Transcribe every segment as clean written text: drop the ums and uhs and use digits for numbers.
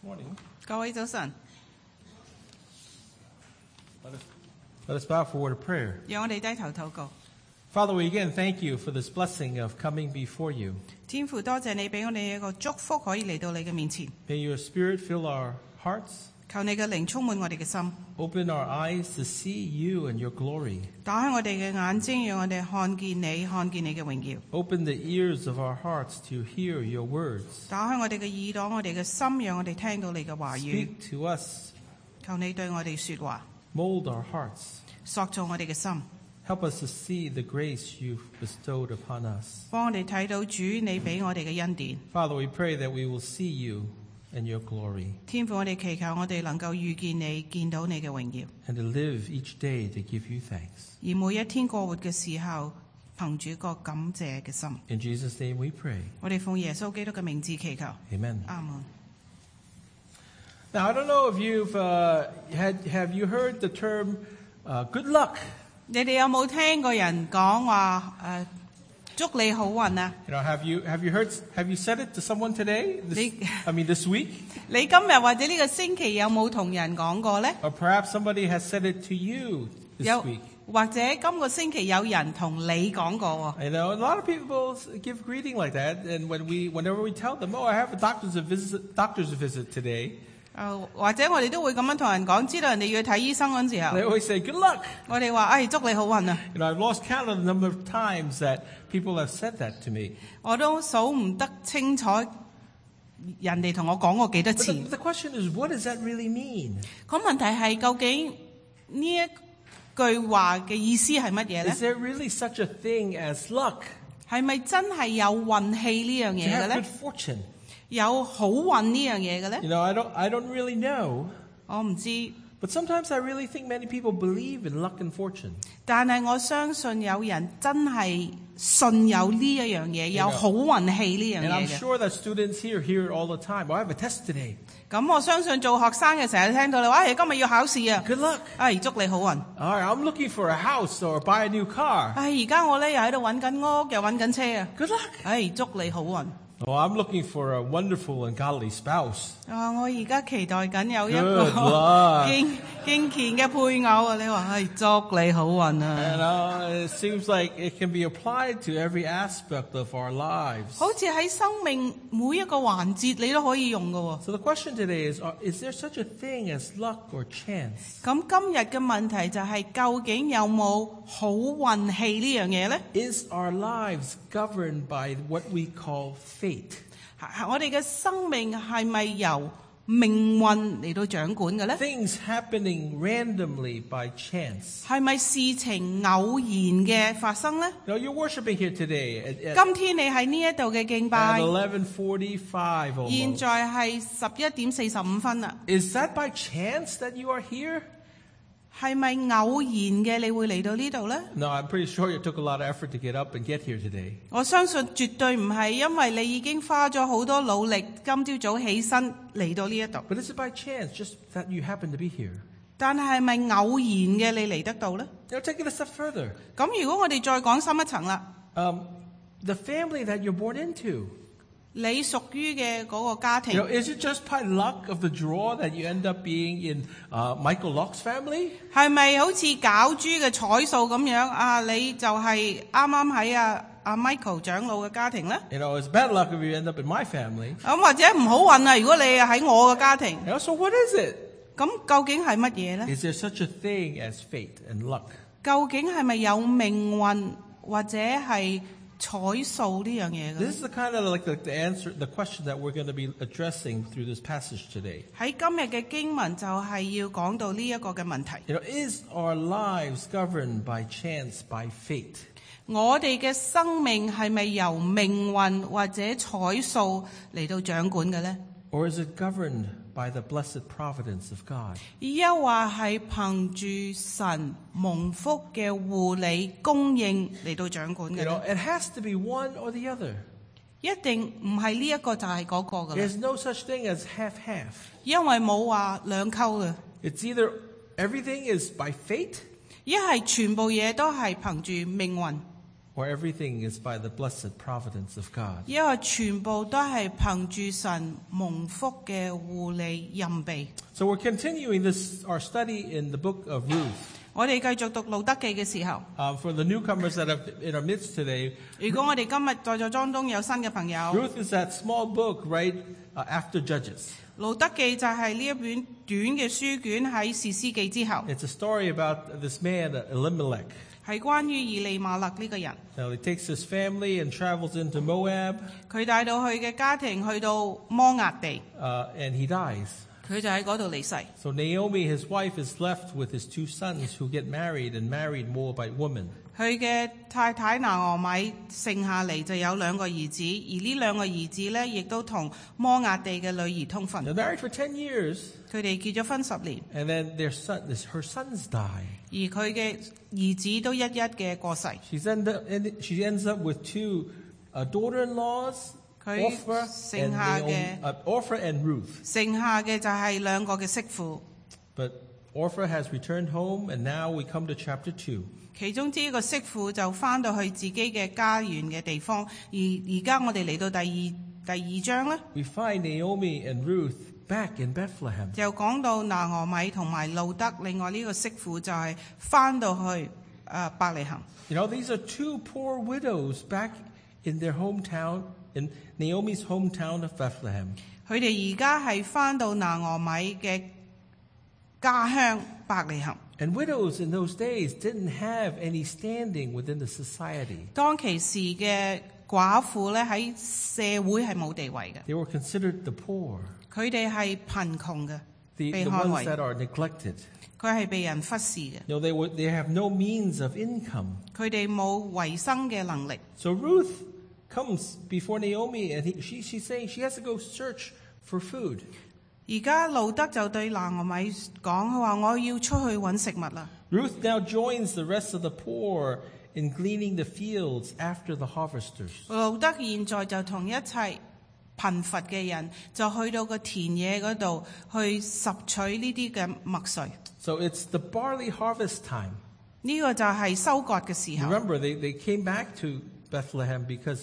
Morning. 各位早晨， Let us bow for a word of prayer. 讓我哋低頭禱告。 Father, we again thank you for this blessing of coming before you. 天父，多謝你俾我哋一個祝福，可以嚟到你嘅面前。 May your Spirit fill our hearts, 求你嘅靈充滿我哋嘅心， open our eyes to see you and your glory, 打開我哋嘅眼睛，讓我哋看見你，看見你嘅榮耀。 open the ears of our hearts to hear your words. 打開我哋嘅耳朵，我哋嘅心，讓我哋聽到你嘅話語。 Speak to us, 求你對我哋說話， mold our hearts. 塑造我哋嘅心， Help us to see the grace you've bestowed upon us. 幫我哋睇到主你俾我哋嘅恩典。 Father, we pray that we will see you and your glory 天父，我哋祈求我哋能夠遇見你，見到你嘅榮耀， and to live each day to give you thanks. 而每一天過活嘅時候，憑住個感謝嘅心。 In Jesus' name we pray. 我哋奉耶穌基督嘅名字祈求， Amen. 阿門。 Now, I don't know if you've have you heard the term good luck? 你哋有冇聽過人講話祝你好運啊？ You know, have you said it to someone today? This week? 你今日或者呢個星期有冇同人講過呢？ Or perhaps somebody has said it to you this 有 week. 或者今個星期有人同你講過喎？ You know, a lot of people give greeting like that, and whenever we tell them, "Oh, I have a doctor's visit today," 或者我哋都會咁樣同人講，知道人哋要去睇醫生嗰陣時候， they always say, "Good luck." 我哋話祝你好運啊！ You know, I've lost count of the number of times that people have said that to me. 我都數唔得清楚人哋同我講過幾多 But 次。 the question is, what does that really mean? 咁問題係究竟呢一句話嘅意思係乜嘢呢？ Is there really such a thing as luck? 係咪真係有運氣呢樣 To 嘢嘅 have 呢？ good fortune? 有好運呢樣嘢嘅呢？ You know, I don't really know, 我唔知， but sometimes I really think many people believe in luck and fortune. 但係我相信有人真係信有呢一樣嘢，有好運氣呢樣 And I'm 嘢嘅。 sure that students here hear it all the time. "Oh, I have a test today. 咁我相信做學生嘅成日聽到你話，今日要考試啊！ Good luck. 祝你好運。 All right, I'm looking for a house or buy a new car. 而家我咧又喺度揾緊屋，又揾緊車啊！ Good luck. 祝你好運。 Oh, I'm looking for a wonderful and godly spouse. 我而家期待緊有一 Good 個 luck. 敬虔嘅配偶啊！你話祝你好運 And 啊！ it seems like it can be applied to every aspect of our lives. 好似喺生命每一個環節你都可以用㗎喎。 So the question today is there such a thing as luck or chance? 咁今日嘅問題就係究竟有冇好運氣呢樣嘢呢？ Is our lives governed by what we call fate? 我哋嘅生命係咪由命運嚟到掌管嘅呢？ Things happening randomly by chance. 係咪事情偶然嘅發生呢？ You know, you're worshiping here today at 今天你喺呢一度嘅敬拜， 11:45 現 almost. 在係11:45啦。 Is that by chance that you are here? 係咪偶然嘅你會嚟到呢度呢？ No, I'm pretty sure it took a lot of effort to get up and get here today. 我相信絕對唔係，因為你已經花咗好多努力，今朝早起身嚟到呢一度。 But is it by chance just that you happen to be here? 但係咪偶然嘅你嚟得到呢？ Now take it a step further. 咁如果我哋再講深一層啦， The family that you're born into. 你屬於嘅嗰個家 You 庭 know, is it just by luck of the draw that you end up being in Michael Locke's family? 係咪好似攪珠嘅彩數咁樣啊？你就係啱啱喺阿 Michael 長老嘅家庭呢？ You know, it's bad luck if you end up in my family. 咁或者唔好運啊！如果你喺我嘅家庭， You know, so what is it? 咁究竟係乜嘢呢？ Is there such a thing as fate and luck? 究竟係咪有命運或者係彩數呢樣嘢嘅 This is the kind of like the answer, the question that we're going to be addressing through this passage today. 喺今日嘅經文就係要講到呢一個嘅問題。 You know, is our lives governed by chance, by fate? 我哋嘅生命係咪由命運或者彩數嚟到掌管嘅呢？ Or is it governed by the blessed providence of God? 抑或係憑住神蒙福嘅護理供應嚟到掌管 You 嘅 know, 呢？ it has to be one or the other. 一定唔係呢一個就係嗰個㗎啦， There's no such thing as half-half. 因為冇話兩溝嘅， It's either everything is by fate 一係全部嘢都係憑住命運， or everything is by the blessed providence of God. 因為全部都係憑住神蒙福嘅護理蔭庇。 So we're continuing our study in the book of Ruth. 我哋繼續讀路德記嘅時候， For the newcomers that are in our midst today, 如果我哋今日在座當中有新嘅朋友， Ruth is that small book right after Judges. 路德記就係呢一本短嘅書卷喺士師記之後， It's a story about this man, Elimelech. 係關於以利馬勒呢個人。 Now he takes his family and travels into Moab, 佢帶到佢嘅家庭去到摩押地， and he dies. 佢就喺嗰度離世。 So Naomi, his wife, is left with his 2 sons who get married and married Moabite women. 佢嘅太太拿俄米剩下嚟就有2個兒子，而呢2個兒子呢，亦都同摩押地嘅女兒通婚。 They're married for 10 years, 佢哋結咗婚10年， and then her sons die. 而佢嘅兒子都一一嘅過世。 She ends up with 2 daughter-in-laws, 佢 Orpah 剩下嘅 Orpah and Ruth. 剩下嘅就係2個嘅媳婦， But Orpah has returned home, and now we come to chapter 2. 其中之一個媳婦就翻到去自己嘅家園嘅地方，而家我哋嚟到第二章呢， We find Naomi and Ruth back in Bethlehem. 就講到拿俄米同埋路德，另外呢個媳婦就係翻到去伯利恆。 You know, these are 2 poor widows back in their hometown, in Naomi's hometown of Bethlehem. 佢哋而家係翻到拿俄米嘅家鄉伯利恆。 And widows in those days didn't have any standing within the society. 當其時嘅寡婦咧喺社會係冇地位嘅， They were considered the poor, 佢哋係貧窮嘅， the 被看 ones 為 that are neglected. 佢係被人忽視嘅， You know, they have no means of income. 佢哋冇維生嘅能力。 So Ruth comes before Naomi, and she's saying she has to go search for food. 而家路德就對拿俄米講，佢話我要出去揾食物啦。 Ruth now joins the rest of the poor in gleaning the fields after the harvesters. 路德現在就同一切貧乏嘅人就去到個田野嗰度去拾取呢啲嘅麥穗。 So it's the barley harvest time. 呢個就係收割嘅時候。 Remember, they came back to Bethlehem because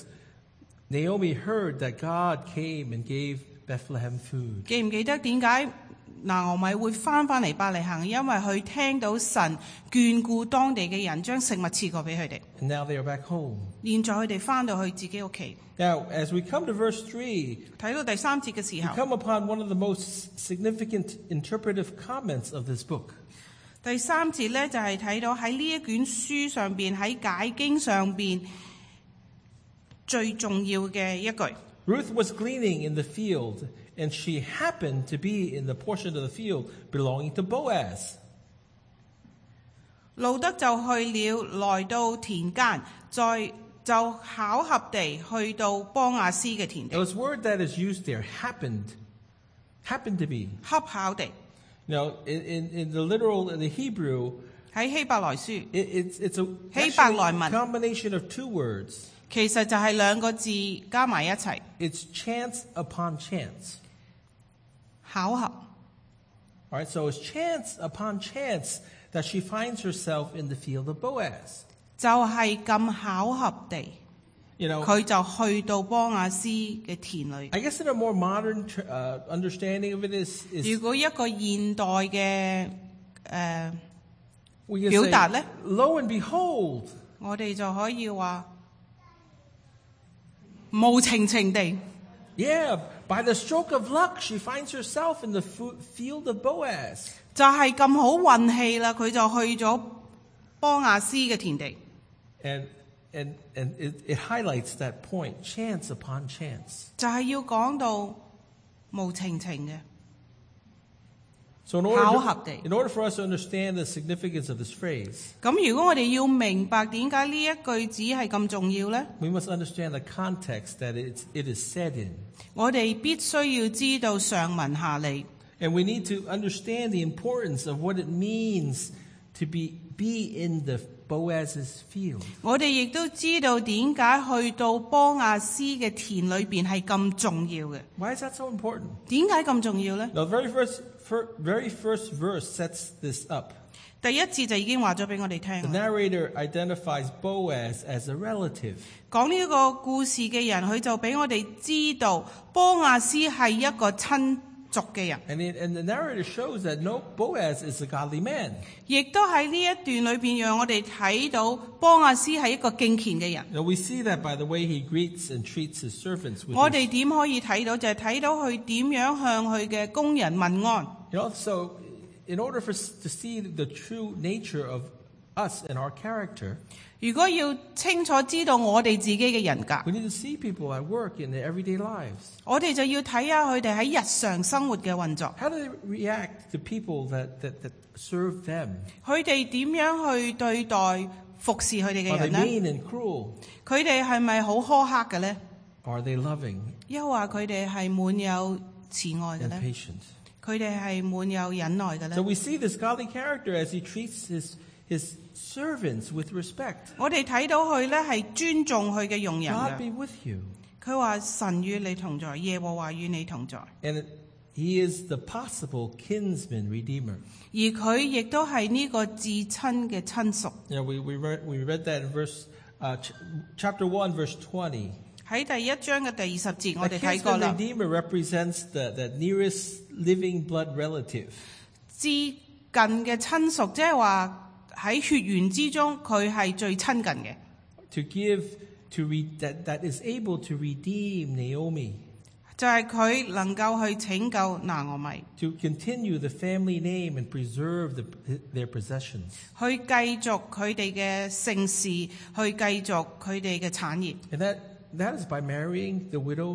Naomi heard that God came and gave Bethlehem food. 記唔記得點解拿俄米會翻嚟伯利恆？因為佢聽到神眷顧當地嘅人，將食物賜過俾佢哋。 And now they are back home. 現在佢哋翻到去自己屋企。 Now, as we come to verse 3, 睇到第3節嘅時 we 候， come upon one of the most significant interpretive comments of this book. 第3節呢，就係睇到喺呢一卷書上邊，喺解經上邊最重要嘅一句。 Ruth was gleaning in the field, and she happened to be in the portion of the field belonging to Boaz. 路德就去了，來到田間，就巧合地去到波亞斯嘅田 Now, 地， this word that is used there, happened to be. 恰巧地 Now, in the literal, in the Hebrew, 喺希伯來書， it's a 希伯來 actually 文 combination of 2 words. 其實就係2個字加埋一齊， It's chance upon chance. 巧合。 All right, so it's chance upon chance that she finds herself in the field of Boaz. 就係咁巧合地， You know, 佢就去到波亞斯嘅田裏。 I guess in a more modern understanding of it is 如果一個現代嘅 we can 表達 say, 呢， lo and behold, 我哋就可以話無情情地， yeah, by the stroke of luck, she finds herself in the field of Boaz. 就係咁好運氣啦，佢就去咗波亞斯嘅田地。 And it highlights that point, chance upon chance. 就係要講到無情情嘅。 So in 巧合地。 order for us to understand the significance of this phrase, 咁如果我哋要明白點解呢一句子係咁重要呢？ we must understand the context that it is said in. 我哋必須要知道上文下理， And we need to understand the importance of what it means to be in the Boaz's field. 我哋亦都知道點解去到波亞斯嘅田裏邊係咁重要嘅。 Why is that so important? 點解咁重要呢？ Now, the very first verse sets this up. 第一節就已經話咗俾我哋 The 聽。 narrator identifies Boaz as a relative. 講呢個故事嘅人，佢就俾我哋知道波亞斯係一個親族嘅人， And the narrator shows that no, Boaz is a godly man. 亦都喺呢一段裏邊讓我哋睇到波亞斯係一個敬虔嘅人。 Now we see that by the way he greets and treats his servants. 我哋點可以睇到？就係睇到佢點樣向佢嘅工人問安。 So in order for us to see the true nature of us and our character, 如果要清楚知道我哋自己嘅人格， we need to see people at work in their everyday lives. 我哋就要睇下佢哋喺日常生活嘅運作， How do they react to people that serve them? 佢哋點樣去對待服侍佢哋嘅 Are 人 they 呢？ mean and cruel? 佢哋係咪好苛刻嘅呢？ Are they loving 抑或佢哋係滿有慈愛嘅 and 呢？ patient? 佢哋係滿有忍耐嘅 So 呢？ we see this godly character as he treats his servants with respect. 我哋睇到佢呢係尊重佢嘅傭人 God 嘅。 be with you. 佢話神與你同在，耶和華與你同在。 And he is the possible kinsman redeemer. 而佢亦都係呢個至親嘅親屬。 We read that in chapter 1, verse 20. 喺第一章嘅第20節，我 The 哋睇過 kinsman 啦。 redeemer represents the nearest living blood relative. 至近嘅親屬，即係話喺血緣之中，佢係最親近嘅。 To give that is able to redeem Naomi, 就係佢能夠去拯救拿俄米， to continue the family name and preserve their possessions. 去繼續佢哋嘅姓氏，去繼續佢哋嘅產業。 And that is by marrying the widow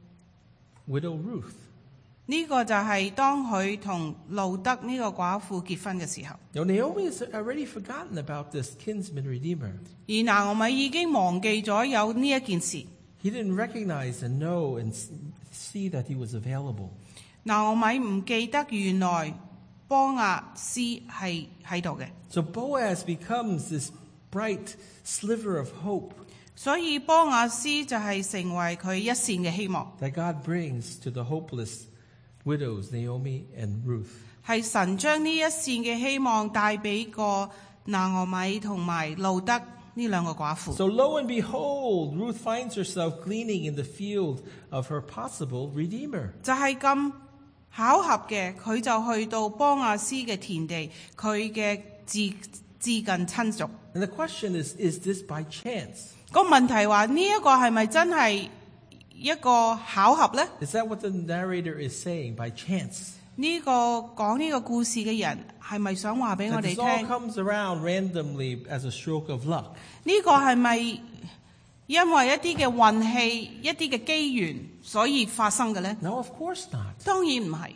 Ruth. 呢個就係當佢同路德呢個寡婦結婚嘅時候， Now Naomi has already forgotten about this kinsman redeemer. 而拿俄米已經忘記咗有呢一件事。 He didn't recognize and know and see that he was available. 拿俄米唔記得原來波亞斯係喺度嘅， So Boaz becomes this bright sliver of hope 所以波亞斯就係成為佢一線嘅希望， that God brings to the hopeless widows, Naomi and Ruth. 係神將呢一線嘅希望帶俾個拿俄米同埋路德呢兩個寡婦。 So lo and behold, Ruth finds herself gleaning in the field of her possible redeemer. 就係咁巧合嘅，佢就去到波亞斯嘅田地，佢嘅至近親族。 And the question is this by chance? 個問題話呢一個係咪真係一個巧合呢？ Is that what the narrator is saying, by chance? 呢個講呢個故事嘅人係咪想話俾我 That 哋 this all 聽？ comes around randomly as a stroke of luck? 呢個係咪因為一啲嘅運氣、一啲嘅機緣，所以發生嘅呢？ No, of course not. 當然唔係。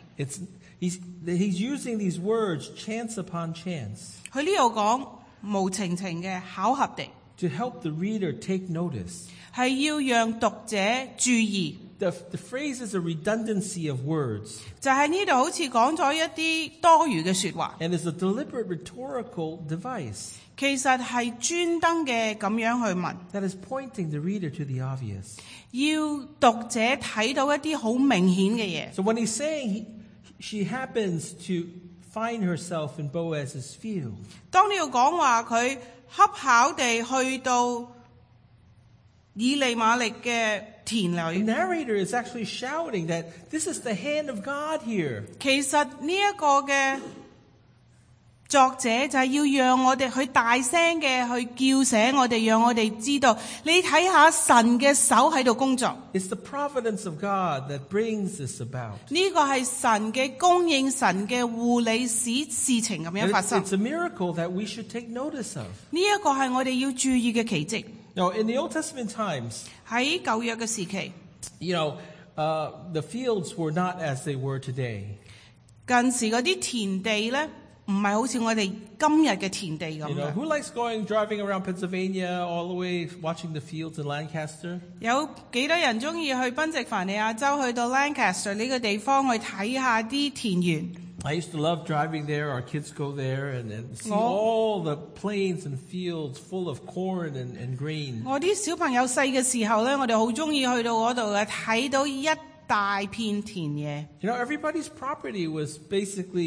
He's using these words, chance upon chance, 佢呢度講無情情嘅巧合地， to help the reader take notice. 係要讓讀者注意。 The phrase is a redundancy of words 就喺呢度好似講咗一啲多餘嘅說話， and is a deliberate rhetorical device 其實係專登嘅咁樣去問， that is pointing the reader to the obvious. 要讀者睇到一啲好明顯嘅嘢。 So when he's saying she happens to find herself in Boaz's field, 當你要講話佢恰巧地去到以利瑪力嘅田 the 裏， narrator is actually shouting that this is the hand of God here. 其實呢一個嘅作者就係要讓我哋去大聲嘅去叫醒我哋，讓我哋知道，你睇下神嘅手喺度工作。 It's the providence of God that brings this about. 呢個係神嘅供應，神嘅護理使事情咁樣 And 發生。 it's a miracle that we should take notice of. 呢一個係我哋要注意嘅奇蹟。 Now, in the Old Testament times, 喺舊約嘅時期， the fields were not as they were today. 近時嗰啲田地咧，唔係好似我哋今日嘅田地咁嘅。 Who likes driving around Pennsylvania all the way, watching the fields in Lancaster? 有幾多人中意去賓夕凡尼亞州去到 Lancaster 呢個地方去睇下啲田園？ I used to love driving there. Our kids go there and see Oh. all the plains and fields full of corn and grain. 我啲小朋友細嘅時候咧，我哋好中意去到嗰度嘅，睇到一大片田野。 Everybody's property was basically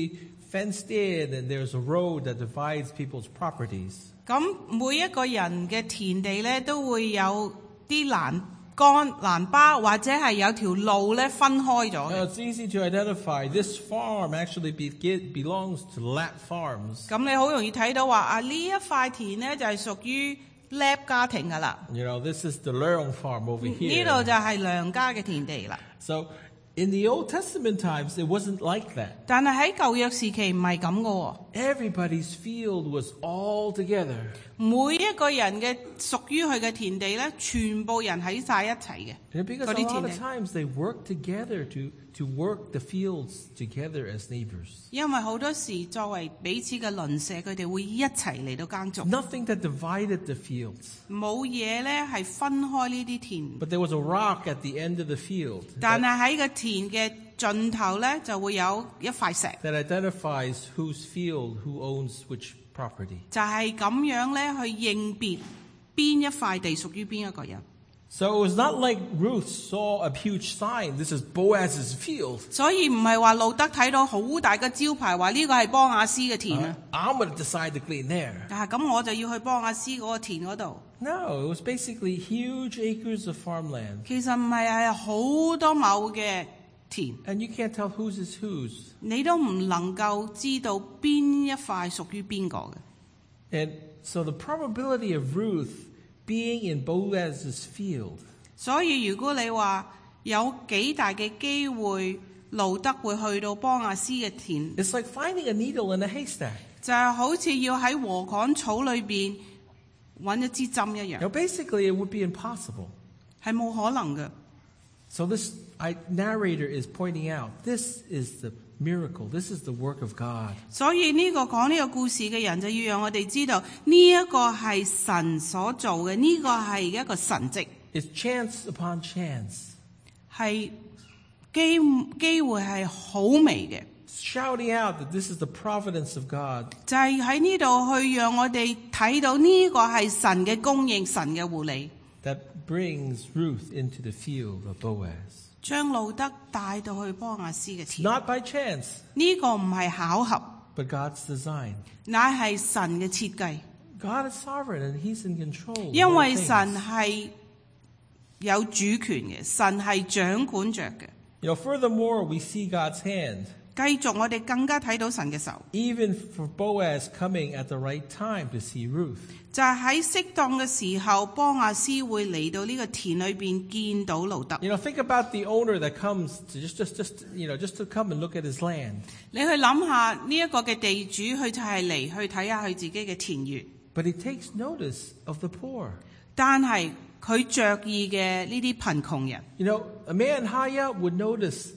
fenced in and there's a road that divides people's properties. 咁每一個人嘅田地咧都會有啲欄巴或者係有條路咧分開咗 Now 嘅。 it's easy to identify this farm actually belongs to Lat Farms. 咁你好容易睇到話啊呢一塊田咧就係屬於 Lab 家庭噶啦， You know, this is the Leung farm over 呢 here. 度就係梁家嘅田地啦。 So in the Old Testament times, it wasn't like that. 但係喺舊約時期唔係咁噶喎。 Everybody's field was all together. 每一個人嘅屬於佢嘅田地咧，全部人喺晒一齊嘅。 And because 嗰 a 啲 lot 田 of 地， times they work together to work the fields together as neighbors. 因為好多時作為彼此嘅鄰舍，佢哋會一齊嚟到耕種。 Nothing that divided the fields. 冇嘢咧係分開呢啲田， But there was a rock at the end of the field 但係喺個田嘅盡頭咧就會有一塊石， that identifies whose field, who owns which property. 就係咁樣咧去認別邊一塊地屬於邊一個人。 So it was not like Ruth saw a huge sign, this is Boaz's field. 所以唔係話路德睇到好大嘅招牌，話呢個係波亞斯嘅田啊。 I'm going to decide to glean there. 但係咁我就要去波亞斯嗰個田嗰度。 No, it was basically huge acres of farmland. 其實唔係係好多畝嘅田， And you can't tell whose is whose. 你都唔能夠知道邊一塊屬於邊個嘅。 And so the probability of Ruth being in Boaz's field 所以如果你話有幾大嘅機會路德會去到波亞斯嘅田， it's like finding a needle in a haystack. 就係好似要喺禾稈草裏邊揾一支針一 Now 樣， basically it would be impossible. 係冇可能嘅。 So this narrator is pointing out, this is the miracle, this is the work of God. 所以呢個講呢個故事嘅人就要讓我哋知道呢一個係神所做嘅，呢個係一個神蹟， It's chance upon chance. 係機會係好微嘅。 Shouting out that this is the providence of God. 就係喺呢度去讓我哋睇到呢個係神嘅供應，神嘅護理， That brings Ruth into the field of Boaz. 將路德帶到去波亞斯嘅田。 Not by chance, 呢個唔係巧合， but God's design. 乃係神嘅設計。 God is sovereign and He's in control. of 因 all 為 things. 神係有主權嘅，神係掌管着嘅。 You know, furthermore, we see God's hand. 繼續我哋更加睇到神嘅手， Even for Boaz coming at the right time to see Ruth. 就係喺適當嘅時候，波亞斯會嚟到呢個田裏邊見到路德。 You know, think about the owner that comes to just to come and look at his land. 你去諗下呢一個嘅地主，佢就係嚟去睇下佢自己嘅田園。 But he takes notice of the poor. 但係佢着意嘅呢啲貧窮人， You know, a man high up would notice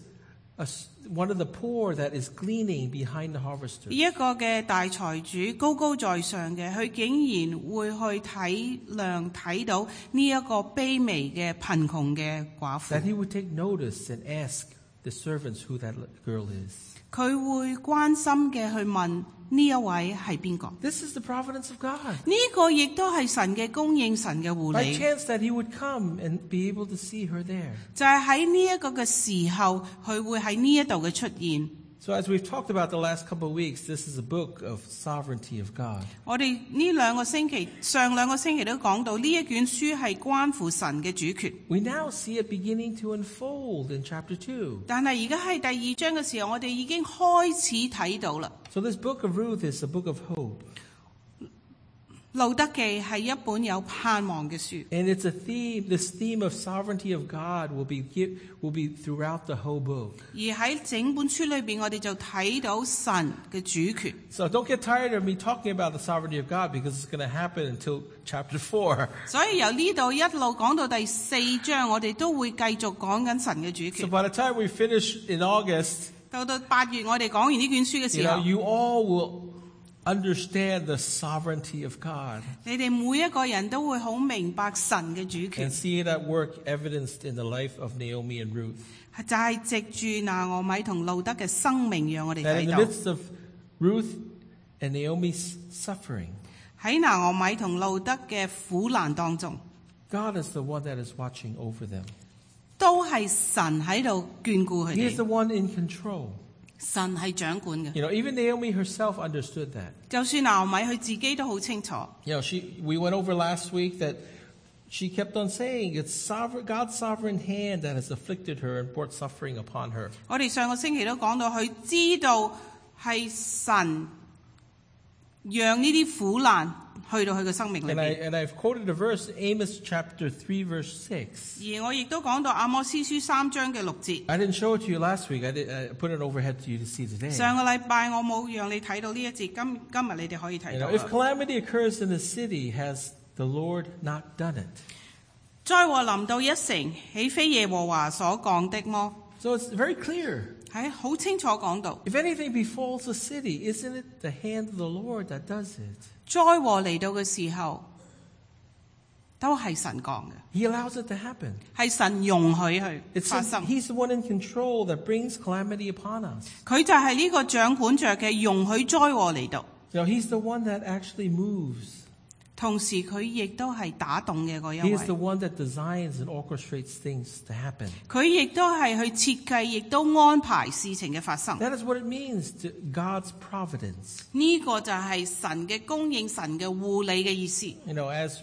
one of the poor that is gleaning behind the harvester. 呢一個嘅大財主高高在上嘅，佢竟然會去睇到呢一個卑微嘅貧窮嘅寡 That 婦， he would take notice and ask the servants who that girl is. 佢會關心嘅去問呢一位係邊個？ This is the providence of God. 呢個亦都係神嘅供應，神嘅護 By 理， chance that he would come and be able to see her there. 就係喺呢一個嘅時候，佢會喺呢一度嘅出現。 So as we've talked about the last couple of weeks, this is a book of sovereignty of God. 我哋上兩個星期都講到呢一卷書係關乎神嘅主權。 We now see it beginning to unfold in chapter 2. 但係而家喺第二章嘅時候，我哋已經開始睇到啦。 So this book of Ruth is a book of hope. 路德記係一本有盼望嘅書， And it's a theme, this theme of sovereignty of God will be throughout the whole book. 而喺整本書裏邊，我哋就睇到神嘅主權。 So don't get tired of me talking about the sovereignty of God because it's going to happen until chapter 4. 所以由呢度一路講到第4章，我哋都會繼續講緊神嘅主 So 權。 by the time we finish in August, 到8月，我哋講完呢卷書嘅時候， you all will understand the sovereignty of God 你哋每一個人都會好明白神嘅主 and 權， see it at work evidenced in the life of Naomi and Ruth. 就係藉住拿俄米同路德嘅生命，讓我哋 That in 睇 the 到 midst of Ruth and Naomi's suffering, 喺拿俄米同路德嘅苦難當中， God is the one that is watching over them. 都係神喺度眷顧佢 He is the 哋， one in control. 神係掌管嘅。 You know, even Naomi herself understood that. 就算拿俄米佢自己都好清楚。 You know, we went over last week that she kept on saying it's God's sovereign hand that has afflicted her and brought suffering upon her. 我哋上個星期都講到，佢知道係神讓呢啲苦難去到佢嘅生命裏邊。 And I've quoted a verse, Amos chapter 3, verse 6. 而我亦都講到阿摩司書3章嘅6節。 I didn't show it to you last week. I put it overhead to you to see today. 上個禮拜我冇讓你睇到呢一節，今日你哋可以睇 You 到 know, if 啦。 calamity occurs in a city, has the Lord not done it? 災禍臨到一城，豈非耶和華所講的麼？ So it's very clear. 係好清楚講到， If anything befalls a city, isn't it the hand of the Lord that does it? 災禍嚟到嘅時候，都係神講嘅， He allows it to happen. 係神容許去 It's 發生。 He's the one in control that brings calamity upon us. 佢就係呢個掌管着嘅，容許災禍嚟到。 You know, He's the one that actually moves. 同時佢亦都係打動嘅嗰一 He is the 位， one that designs and orchestrates things to happen. 佢亦都係去設計，亦都安排事情嘅發生。 That is what it means to God's providence. 呢個就係神嘅供應、神嘅護理嘅意思。 You know, as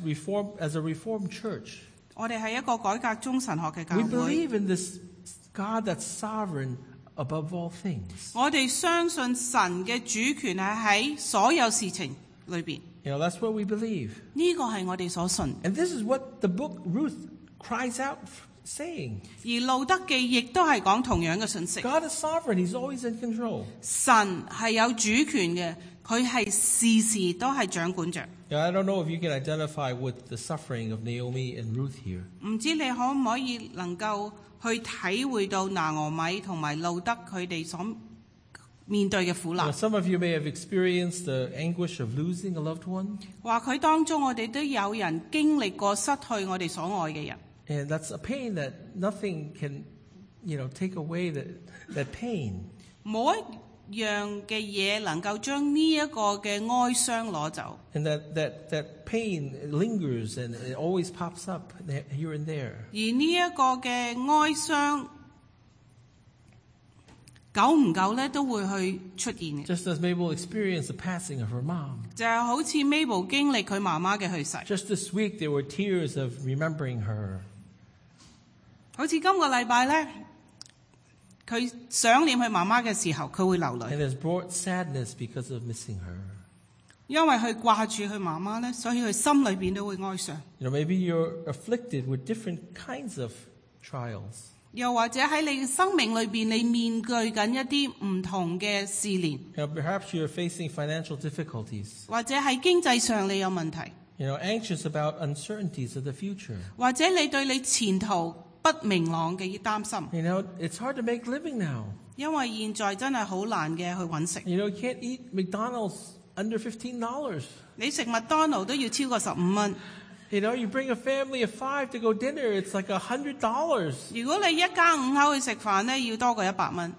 a Reformed church, 我哋係一個改革中神學嘅教 we 會， believe in this God that's sovereign above all things. 我哋相信神嘅主權係喺所有事情裏邊。 You know, that's what we believe. 呢個係我哋所信。 And this is what the book Ruth cries out saying. 而路德記亦都係講同樣嘅信息。 God is sovereign. He's always in control. 神係有主權嘅，佢係事事都係掌管着。 Now, I don't know if you can identify with the suffering of Naomi and Ruth here. 唔知你可唔可以能夠去體會到拿俄米同埋路德佢哋所面對嘅苦 Now, 難？ some of you may have experienced the anguish of losing a loved one. 話佢當中我哋都有人經歷過失去我哋所愛嘅人。 And that's a pain that nothing can, take away that pain. 冇一樣嘅嘢能夠將呢一個嘅哀傷攞走。 And that pain lingers and it always pops up here and there. 而呢一個嘅哀傷，久唔久咧都會去出現嘅， Just as Mabel experienced the passing of her mom. 就係好似 Mabel 經歷佢媽媽嘅去世。 Just this week there were tears of remembering her. 好似今個禮拜咧，佢想念佢媽媽嘅時候，佢會流淚， And has brought sadness because of missing her. 因為佢掛住佢媽媽咧，所以佢心裏邊都會哀傷。 Maybe you're afflicted with different kinds of trials. 又或者喺你嘅生命裏邊，你面對緊一啲唔同嘅試煉， Perhaps you're facing financial difficulties. 或者喺經濟上你有問題， Anxious about uncertainties of the future. 或者你對你前途不明朗嘅擔心。 It's hard to make living now. 因為現在真係好難嘅去揾食， You can't eat McDonald's under $15. 你食麥當勞都要超過15蚊。 You bring a family of 5 to go dinner, it's like $100. 如果你一家5口去食飯咧，要多過100蚊。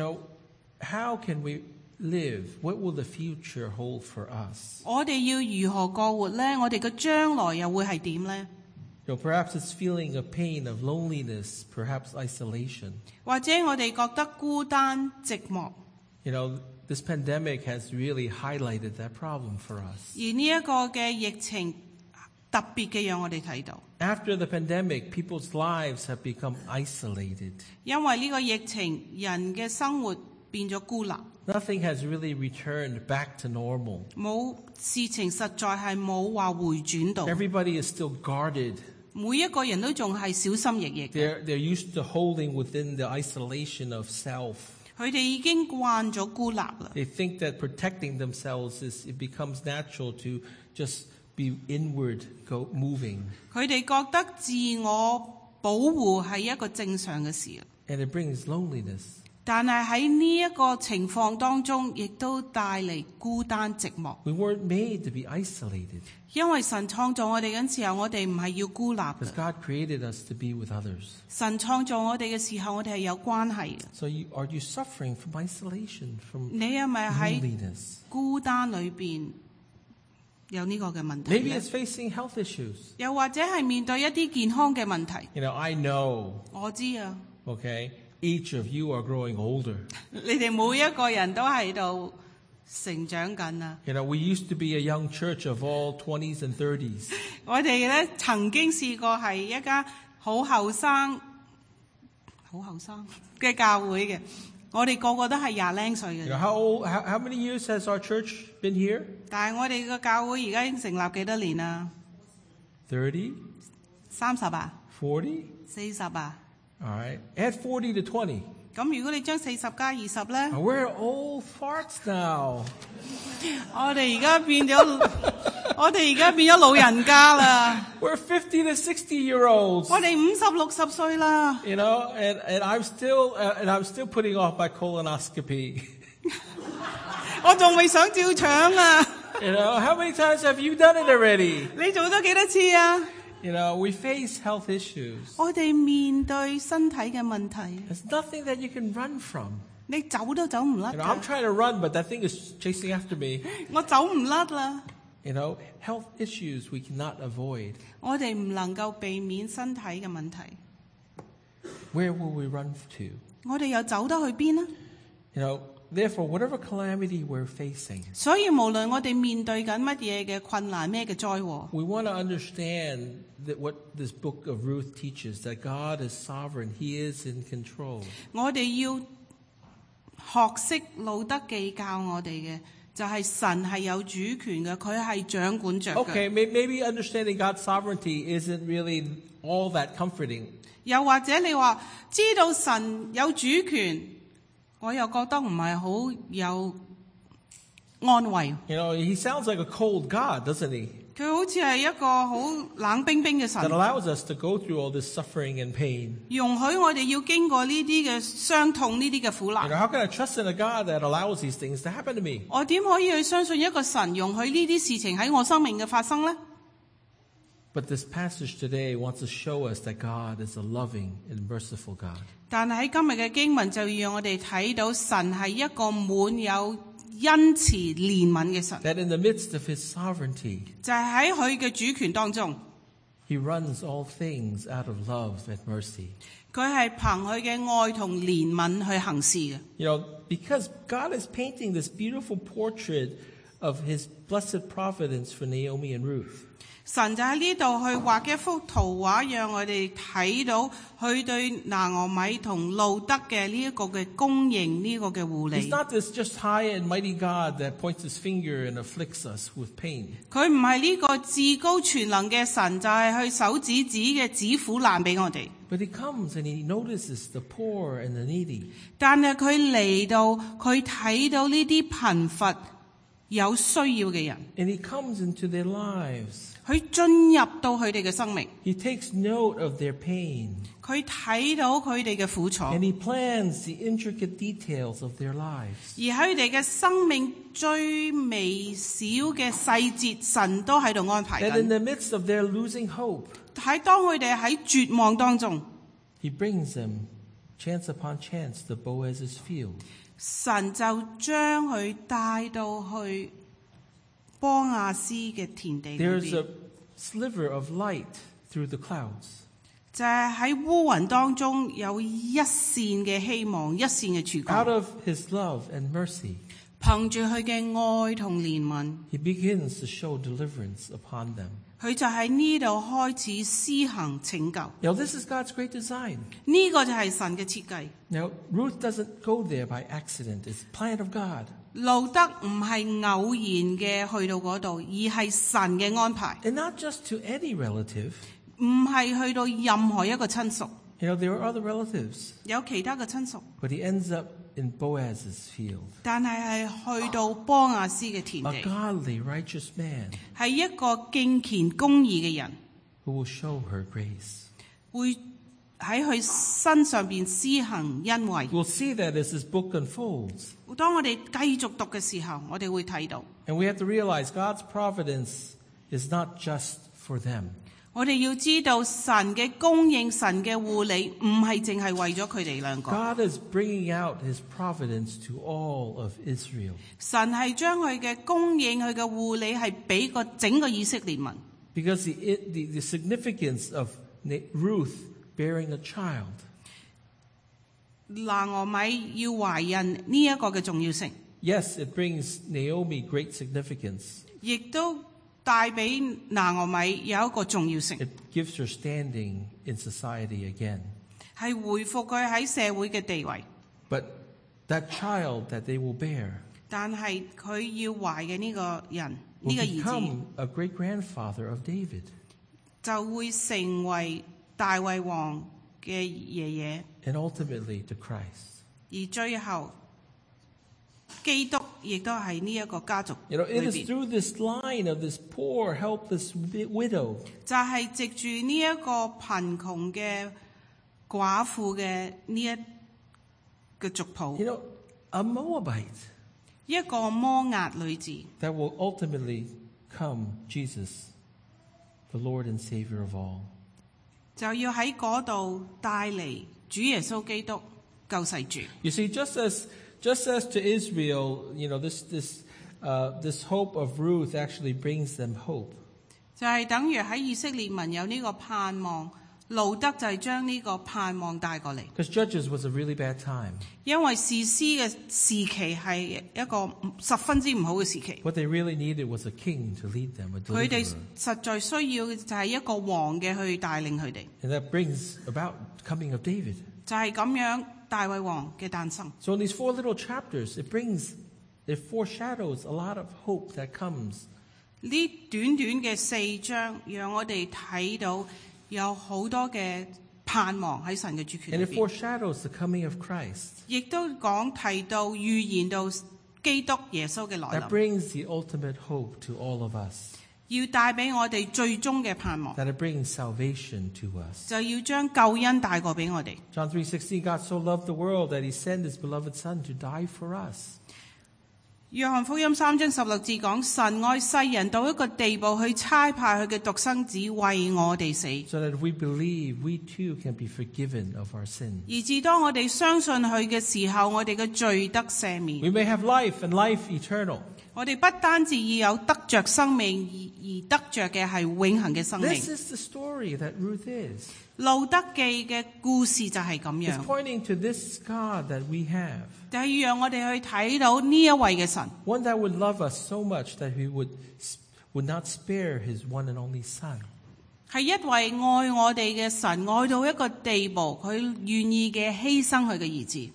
How can we live? What will the future hold for us? 我哋要如何過活咧？我哋嘅將來又會係點咧？ Perhaps it's feeling a pain of loneliness, perhaps isolation. 或者我哋覺得孤單寂寞。 This pandemic has really highlighted that problem for us. 而呢一個嘅疫情特別嘅讓我哋睇到， After the pandemic, people's lives have become isolated. 因為呢個疫情，人嘅生活變咗孤立， Nothing has really returned back to normal. 冇事情實在係冇話回轉到， Everybody is still guarded. 每一個人都仲係小心翼翼嘅。 They're used to holding within the isolation of self. 佢哋已經慣咗孤立啦。 They think that protecting themselves it becomes natural to just be inward moving. 佢哋覺得自我保護係一個正常嘅事， And it brings loneliness. 但係喺呢一個情況當中，亦都帶嚟孤單寂寞。 We weren't made to be isolated 因為神創造我哋嗰陣時候，我哋唔係要孤立嘅。 because God created us to be with others. 神創造我哋嘅時候，我哋係有關係嘅。 So are you suffering from isolation, from 你係咪喺 loneliness? 孤單裏邊有呢個嘅問題 Maybe 呢？ it's facing health issues. 又或者係面對一啲健康嘅問題。 I know, 我知啊， okay, Each of you are growing older. 你哋每一個人都喺度成長緊啊！ You know, we used to be a young church of all 20s and 30s. 我哋咧曾經試過係一間好後生嘅教會嘅，我哋個個都係廿零歲 You 嘅 know,，how many years has our church been here? 但係我哋個教會而家已經成立幾多年啦 30? ？30啊 40? ？40啊？ All right. Add 40 to 20. 咁如果你將40加20咧， Now, we're old farts now. 我哋而家變咗老人家啦， We're 50 to 60-year-olds. 我哋50、60歲啦。 You know, and I'm still putting off my colonoscopy. 我仲未想照腸啊！ You know, how many times have you done it already? 你做咗幾多次啊？ You know, we face health issues. 我哋面對身體嘅問題， There's nothing that you can run from. 你走都走唔甩 You know, I'm 㗎， trying to run, but that thing is chasing after me. 我走唔甩啦。 You know, health issues we cannot avoid. 我哋唔能夠避免身體嘅問題， Where will we run to? 我哋又走得去邊呢？ You know, therefore, whatever calamity we're facing, 所以無論我哋面對緊乜嘢嘅困難，咩嘅災禍， we want to understand that what this book of Ruth teaches, that God is sovereign. He is in control. 我哋要學識路德記教我哋嘅，就係神係有主權嘅，佢係掌管着嘅。 Okay, maybe understanding God's sovereignty isn't really all that comforting. 又或者你話知道神有主權，我又覺得唔係好有安慰。 You know, he sounds like a cold God, doesn't he? 佢好似係一個好冷冰冰嘅神， That allows us to go through all this suffering and pain. 容許我哋要經過呢啲嘅傷痛、呢啲嘅苦 You know, 難。 how can I trust in a God that allows these things to happen to me? 我點可以去相信一個神容許呢啲事情喺我生命嘅發生呢？ But this passage today wants to show us that God is a loving and merciful God. 但係喺今日嘅經文就要讓我哋睇到神係一個滿有恩慈憐憫嘅神， That in the midst of his sovereignty, 就係喺佢嘅主權當中， he runs all things out of love and mercy. 佢係憑佢嘅愛同憐憫去行事嘅。 You know, because God is painting this beautiful portrait of his blessed providence for Naomi and Ruth. 神就喺呢度去畫一幅圖畫，讓我哋睇到佢對拿俄米同路德嘅呢一個嘅供應，呢個嘅護 He's 理。 not this just high and mighty God that points his finger and afflicts us with pain. 佢唔係呢個至高全能嘅神，就係去手指指嘅指苦難俾我哋。 But he comes and he notices the poor and the needy. 但係佢嚟到，佢睇到呢啲貧乏有需要嘅人， And he comes into their lives. 佢進入到佢哋嘅生命， He takes note of their pain. 佢睇到佢哋嘅苦楚，而 And he plans the intricate details of their lives. 喺佢哋嘅生命最微小嘅細節，神都喺度安排 That in 緊。 the midst of their losing hope, 喺當佢哋喺絕望當中， he brings them chance upon chance to Boaz's field. 神就將佢帶到去波亞斯嘅田地裏 There's 邊 a，sliver of light through the clouds. 就係喺烏雲當中有一線嘅希望，一線嘅曙 Out 光。 of his love and mercy, 憑住佢嘅愛同憐憫， he begins to show deliverance upon them. 佢就喺呢度開始施行拯救。 Now, this is God's great design. 呢個就係神嘅設計。 Now, Ruth doesn't go there by accident. It's the plan of God. 路德唔係偶然嘅去到嗰度，而係神嘅安排， And not just to any relative. 唔係去到任何一個親屬。 You know, there are other relatives. 有其他嘅親屬， But he ends up in Boaz's field. 但係去到波亞斯嘅田 A 地， godly, righteous man 係一個敬虔公義嘅人， who will show her grace. 會喺佢身上邊施行恩惠。 We'll see that as this book unfolds. 當我哋繼續讀嘅時候，我哋會睇到， And we have to realize God's providence is not just for them. 我哋要知道神嘅供應、神嘅護理，唔係淨係為咗佢哋兩個。 God is bringing out his providence to all of Israel. 神係將佢嘅供應、佢嘅護理係俾個整個以色列民， Because the significance of Ruth bearing a child. 拿俄米要懷孕呢一個嘅重要性， Yes, it brings Naomi great significance. 亦都帶俾拿俄米有一個重要性， It gives her standing in society again. 係回復佢喺社會嘅地位。 But that child that they will bear 但係佢要懷嘅呢個人， will 呢個兒子 become a great-grandfather of David 就會成為大衛王嘅爺爺， and ultimately to Christ. 而最後基督亦都係呢一個家族 You know, it 裏 is 邊， through this line of this poor, helpless widow 就係藉住呢一個貧窮嘅寡婦嘅呢一個族譜， You know, a Moabite 一個摩押女子 that will ultimately come Jesus, the Lord and Savior of all. 就要喺嗰度帶嚟主耶穌基督救世主。 You see, just as to Israel, you know, this hope of Ruth actually brings them hope. 就係等於喺以色列民有呢個盼望，路德就係將呢個盼望帶過嚟。 Because Judges was a really bad time. 因為士師嘅時期係一個十分之唔好嘅時期， What they really needed was a king to lead them, a 佢哋 deliverer. 實在需要嘅就係一個王嘅去帶領佢哋， And that brings about coming of David. 就係咁樣大衛王嘅誕生。 So in these 4 little chapters, it foreshadows a lot of hope that comes. 呢短短嘅4章，讓我哋睇到有好多嘅盼望喺神嘅主權 And 裏 it 邊， foreshadows the coming of Christ. 亦都提到預言到基督耶穌嘅來 That 臨， brings the ultimate hope to all of us. 要帶俾我哋最終嘅盼望， That it brings salvation to us. 就要將救恩帶過俾我哋。 John 3:16, God so loved the world that he sent his beloved Son to die for us. 約翰福音3章16節講，神愛世人到一個地步，去差派佢嘅獨生子為我哋死， So that if we believe, we too can be forgiven of our sins. 以致當我哋相信佢嘅時候，我哋嘅罪得赦免。 We may have life and life eternal. 我哋不單止要有得着生命，而得着嘅係永恆嘅生命。 This is the story that Ruth is. 路德記嘅故事就係咁 It's 樣， pointing to this God that we have. 就係要讓我哋去睇到呢一位嘅神， One that would love us so much that he would not spare his one and only Son. 係一位愛我哋嘅神，愛到一個地步，佢願意嘅犧牲佢嘅兒子。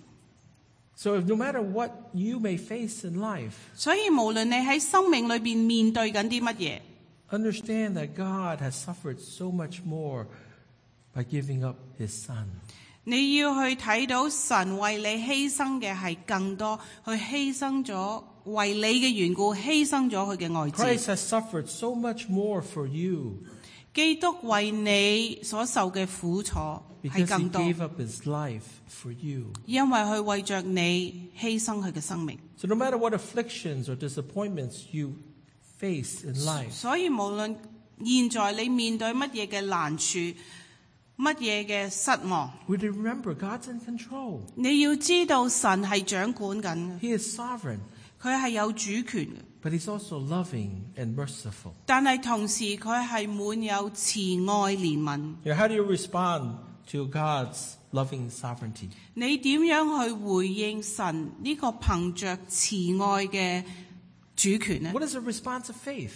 So no matter what you may face in life, 所以無論你喺生命裏邊面對緊啲乜嘢， understand that God has suffered so much more by giving up his Son. 你要去睇到神為你犧牲嘅係更多，去犧牲咗為你嘅緣故犧牲咗佢嘅愛子。 Christ has suffered so much more for you 基督為你所受嘅苦楚係 because he 更多， gave up his life for you. 因為佢為着你犧牲佢嘅生命。 So no matter what afflictions or disappointments you face in life, 所以無論現在你面對乜嘢嘅難處，乜嘢嘅失望， we remember God's in control. 你要知道神係掌管緊嘅， He is sovereign, 佢係有主權嘅， but he's also loving and merciful. 但係同時佢係滿有慈愛憐憫。 You know, how do you respond to God's loving sovereignty? 你點樣去回應神呢個憑着慈愛嘅主權呢？ What is a response of faith?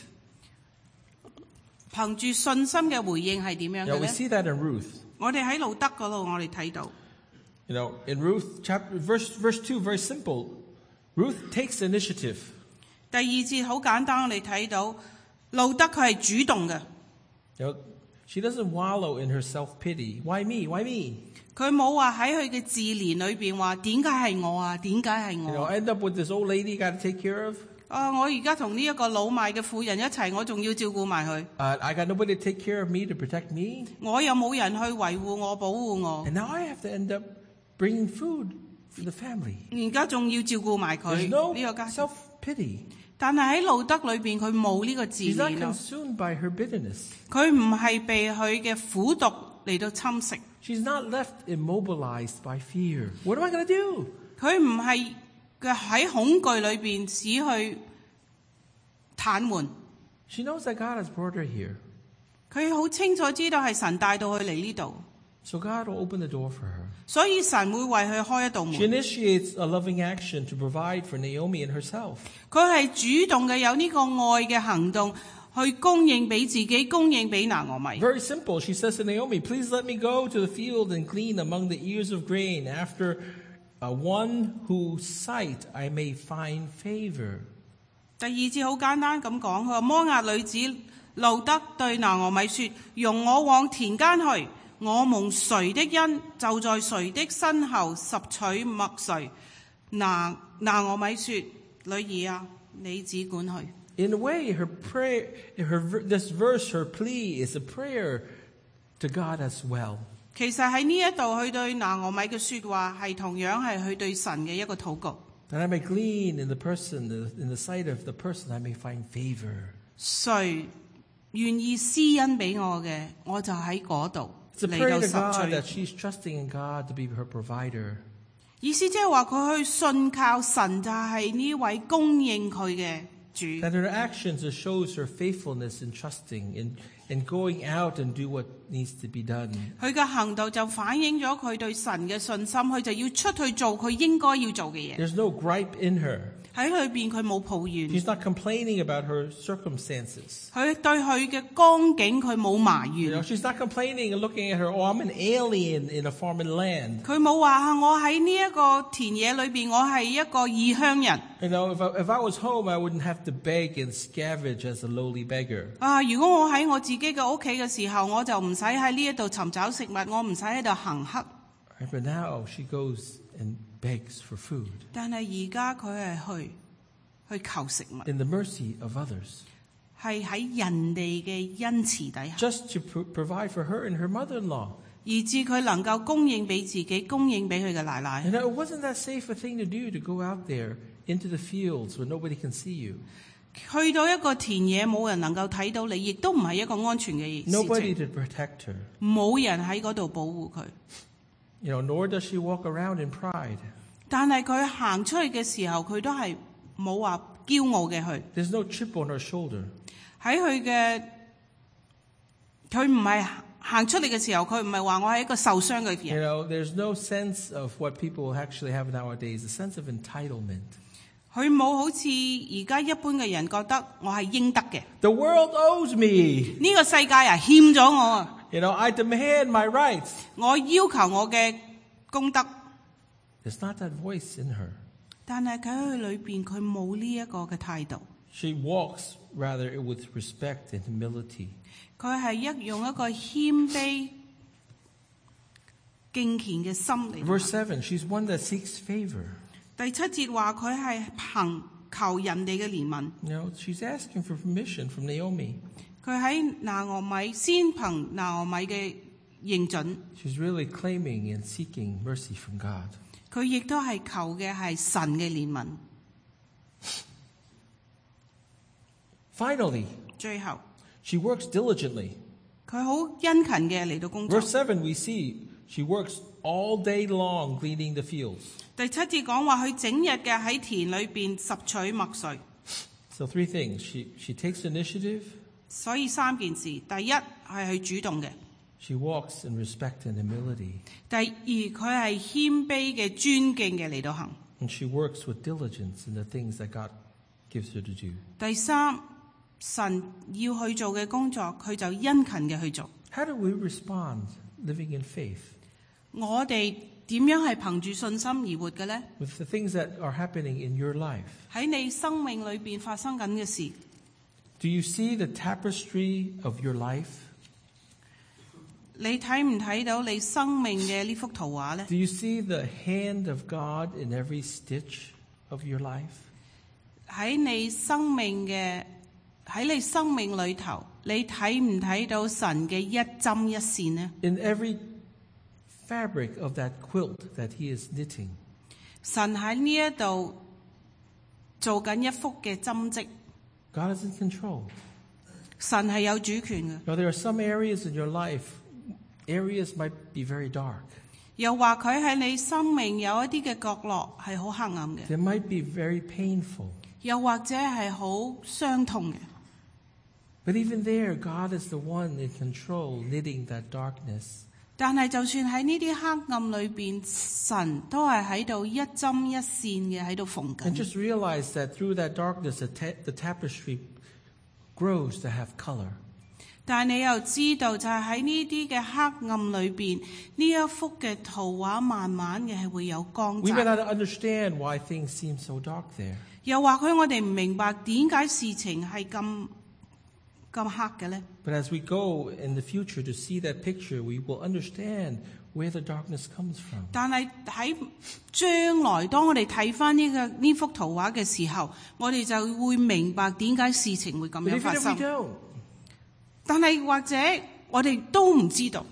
憑住信心嘅回應係點樣 Yeah, 嘅 we 呢？ see that in Ruth. 我哋喺路德嗰度，我哋睇到 You know, in Ruth verse 2, very simple. Ruth takes initiative. 第二節好簡單，我哋睇到路德佢係主動嘅， You know, she doesn't wallow in her self-pity. Why me? Why me? 佢冇話喺佢嘅自憐裏邊話點解係我啊？點解係 You know, 我啊？ I end up with this old lady got to take care of. 我而家同呢一個老邁嘅婦人一齊，我仲要照顧埋佢， I got nobody to take care of me, to protect me. 我又冇人去維護我、保護我， And now I have to end up bringing food for the family. 而家仲要照顧埋佢 There's no 呢個家庭。 self-pity. 但係喺路德裏邊，佢冇呢個自 She's not 憐咯， consumed by her bitterness. 佢唔係被佢嘅苦毒嚟到侵蝕， She's not left immobilized by fear. What am I going to do? 佢唔係嘅喺恐懼裏邊使去癱瘓， She knows that God has brought her here. 佢好清楚知道係神帶到佢嚟呢度， So God will open the door for her. 所以神會為佢開一道 She 門。 initiates a loving action to provide for Naomi and herself. 佢係主動嘅有呢個愛嘅行動，去供應俾自己，供應俾拿俄米。 Very simple. She says to Naomi, please let me go to the field and glean among the ears of grain after one whose sight I may find favor. 第二節好簡單咁講，佢話摩押女子路德對拿俄米說：容我往田間去，我蒙誰的恩，就在誰的身後拾取麥穗。拿俄米說：女兒啊，你只管去。 In a way, her prayer, this verse, her plea is a prayer to God as well. 其實喺呢一度，佢對拿俄米嘅說話係同樣係佢對神嘅一個禱告。 That I may glean in the person, in the sight of the person, I may find favor. 誰願意施恩俾我嘅，我就喺嗰度 It's a 嚟 prayer 到 to 拾 God that 取。 she's trusting in God to be her provider. 意思即係話佢去信靠神，就係呢位供應佢嘅主。 That her actions shows her faithfulness in trusting, in going out and do what needs to be done. 佢嘅行動就反映咗佢對神嘅信心，佢就要出去做佢應該要做嘅嘢。 There's no gripe in her. 喺裏邊佢冇抱怨， She's not complaining about her circumstances. 佢對佢嘅光景佢冇埋 You know, 怨， she's not complaining and looking at her, oh, I'm an alien in a foreign land. 佢冇話我喺呢一個田野裏邊，我係一個異鄉人。 You know, if I was home, I wouldn't have to beg and scavenge as a lowly beggar. 如果我喺我自己嘅屋企嘅時候，我就唔使喺呢一度尋找食物，我唔使喺度行乞。 But now she goes and begs for food 但係而家佢係去求食物， in the mercy of others, 係喺人哋嘅恩慈底下， just to provide for her and her mother-in-law. 以致佢能夠供應俾自己，供應俾佢嘅奶奶。 And it wasn't that safe a thing to do to go out there into the fields where nobody can see you. 去到一個田野，冇人能夠睇到你，亦都唔係一個安全嘅事 Nobody 情。 to protect her. 冇人喺嗰度保護佢， You know, nor does she walk around in pride. 但係佢行出去嘅時候，佢都係冇話驕傲嘅去。 There's no chip on her shoulder. 喺佢唔係行出嚟嘅時候，佢唔係話我係一個受傷嘅 You 人。 know, there's no sense of what people actually have nowadays, a sense of entitlement. 佢冇好似而家一般嘅人覺得我係應得嘅。 The world owes me. 呢個世界欠咗我啊！ You know, I demand my rights. 我要求我嘅功德， There's not that voice in her. 但係佢喺佢裏邊，佢冇呢一個嘅態度。 She walks rather with respect and humility. 佢係用一個謙卑敬虔嘅心嚟。 Verse 7, she's one that seeks favor. 第七節話佢係憑求人哋嘅憐憫， You know, she's asking for permission from Naomi. 佢喺拿俄米先憑拿俄米嘅認準， She's really claiming and seeking mercy from God. 佢亦都係求嘅係神嘅憐憫。 Finally, 最後 she works diligently. 佢好殷勤嘅嚟到工作。 Verse 7, we see she works all day long gleaning the fields. 第七節講話佢整日嘅喺田裏邊拾取麥穗， So 3 things. She takes initiative. 所以三件事：第一係佢主動嘅， She walks in respect and humility. 第二佢係謙卑嘅尊敬嘅嚟到行， And she works with diligence in the things that God gives her to do. 第三神要去做嘅工作，佢就殷勤嘅去做。 How do we respond living in faith 我哋點樣係憑住信心而活嘅呢？ with the things that are happening in your life? 喺你生命裏邊發生緊嘅事， Do you see the tapestry of your life? 你睇唔睇到你生命嘅呢幅圖畫呢？ Do you see the hand of God in every stitch of your life? 喺你生命裏頭，你睇唔睇到神嘅一針一線呢？ In every fabric of that quilt that He is knitting? 神喺呢一度做緊一幅嘅針織， God is in control. 神係有主權嘅。 Now, there are some areas in your life, areas might be very dark. 又話佢喺你生命有一啲嘅角落係好黑暗嘅， They might be very painful. 又或者係好傷痛嘅。 But even there, God is the one in control, knitting that darkness 但係就算喺呢啲黑暗裏邊，神都係喺度一針一線嘅喺度縫 And 緊。 just realize that through that darkness, the tapestry grows to have color. 但係你又知道，就係喺呢啲嘅黑暗裏邊，呢一幅嘅圖畫慢慢嘅係會有光 We may 澤。 not understand why things seem so dark there. 又或許我哋唔明白點解事情係咁黑嘅呢？ But as we go in the future to see that picture, we will understand where the darkness comes from. 但係喺將來，當我哋睇翻呢幅圖畫嘅時候，我哋就會明白點解事情會咁 But 樣 even 發 if we 生。 don't, 但係或者我哋都唔知道，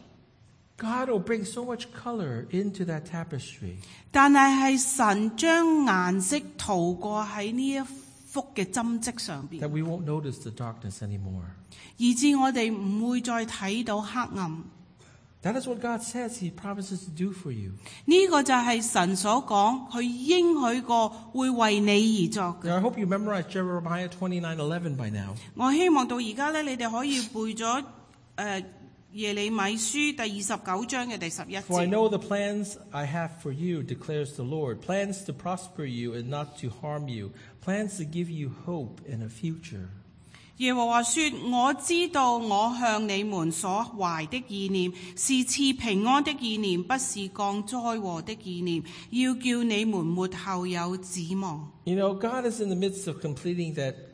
God will bring so much color into that tapestry 但係神將顏色塗過喺呢一幅嘅針織上邊， that we won't notice the darkness anymore. 以致我哋唔會再睇到黑暗。 That is what God says He promises to do for you. 呢個就係神所講，佢應許過會為你而作嘅。 Now, I hope you memorized Jeremiah 29:11 by now. 我希望到而家咧，你哋可以背咗耶利米書第29章嘅第11 For I 節。 know the plans I have for you, declares the Lord, plans to prosper you and not to harm you, plans to give you hope and a future. 耶和華說：我知道我向你們所懷的意念是賜平安的意念，不是降災禍的意念，要叫你們末後有指望。 You know, God is in the midst of completing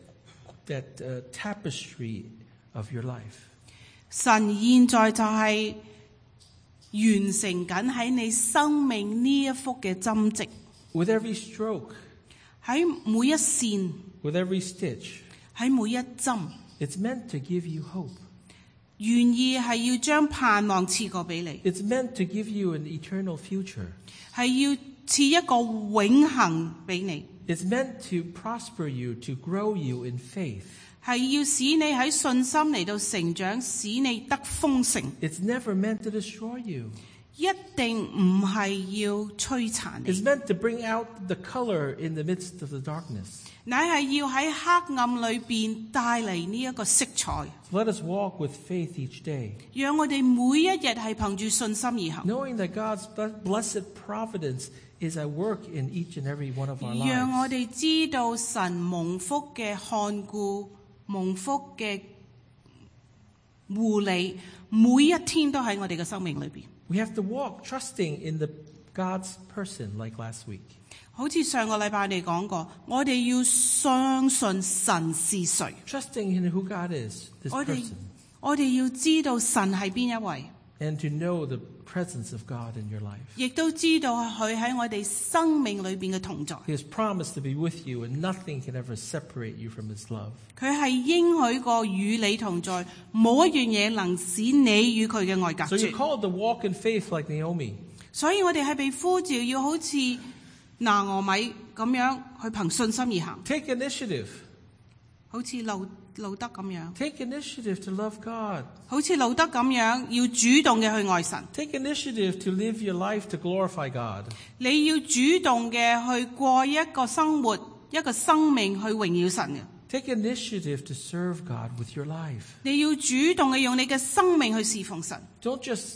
that tapestry of your life. 神現在就係完成緊喺你生命呢一幅嘅針織， With every stroke, 喺每一線， with every stitch, 喺每一針， it's meant to give you hope. 願意係要將盼望賜過俾你， It's meant to give you an eternal future. 係要賜一個永恆俾你， It's meant to prosper you, to grow you in faith. 係要使你喺信心嚟到成長，使你得豐盛。 It's never meant to destroy you. 一定唔係要摧殘 It's 你， meant to bring out the color in the midst of the darkness. 乃係要喺黑暗裏邊帶嚟呢一個色彩， Let us walk with faith each day, 讓我哋每一日係憑住信心而行， knowing that God's blessed providence is at work in each and every one of our 讓我 lives. 哋知道神蒙福嘅看顧、蒙福嘅護理，每一天都喺我哋嘅生命裏邊。 We have to walk trusting in God's person like last week. 好似上個禮拜我哋講過，我哋要相信神是誰， Trusting in who God is, this 我 person, 哋要知道神係邊一位。 and to know the presence of God in your life. 亦都知道佢喺我哋生命裏邊嘅同在， He has promised to be with you, and nothing can ever separate you from His love. 佢係應許過與你同在，冇一樣嘢能使你與佢嘅愛隔 So you're 絕。 called to walk in faith like Naomi. 所以我哋係被呼召要好似拿俄米咁樣去憑信心而行， Take initiative. 好似路德咁樣， Take initiative to love God. 好似路德咁樣，要主動嘅去愛神。 Take initiative to live your life to glorify God. 你要主動嘅去過一個生活，一個生命去榮耀神嘅。 Take initiative to serve God with your life. 你要主動嘅用你嘅生命去侍奉神， Don't just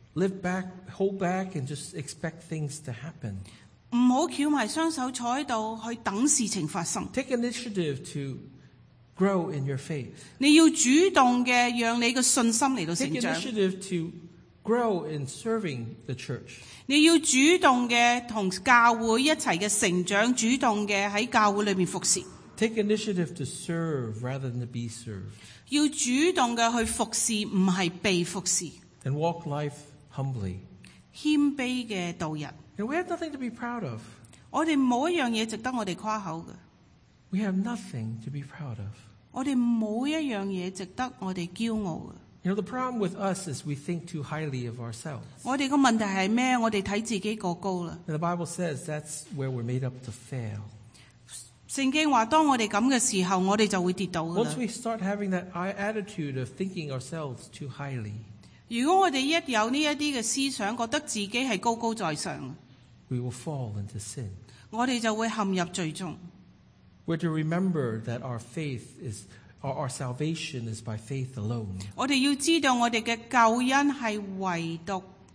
hold back and just expect things to happen. 唔好翹埋雙手坐喺度去等事情發生。 Take initiative to grow in your faith. 你要主動嘅讓你嘅信心嚟到 Take 成長， initiative to grow in serving the church. 你要主動嘅同教會一齊嘅成長，主動嘅喺教會裏面服侍， Take initiative to serve rather than to be served. 要主動嘅去服侍，唔係被服侍， And walk life humbly. 謙卑嘅度日。 And we have nothing to be proud of. 我哋冇一樣嘢值得我哋誇口嘅， We have nothing to be proud of. 我哋冇一樣嘢值得我哋驕傲嘅。 You know, the problem with us is we think too highly of ourselves. 我哋個問題係咩？我哋睇自己過高啦。 And the Bible says that's where we're made up to fail. 聖經話，當我哋咁嘅時候，我哋就會跌倒㗎 Once 啦。 we start having that attitude of thinking ourselves too highly, 如果我哋一有呢一啲嘅思想，覺得自己係高高在上， we will fall into sin. 我哋就會陷入罪中。 We're to remember that our faith is, our salvation is by faith alone. 我哋要知道，我哋嘅救恩係唯獨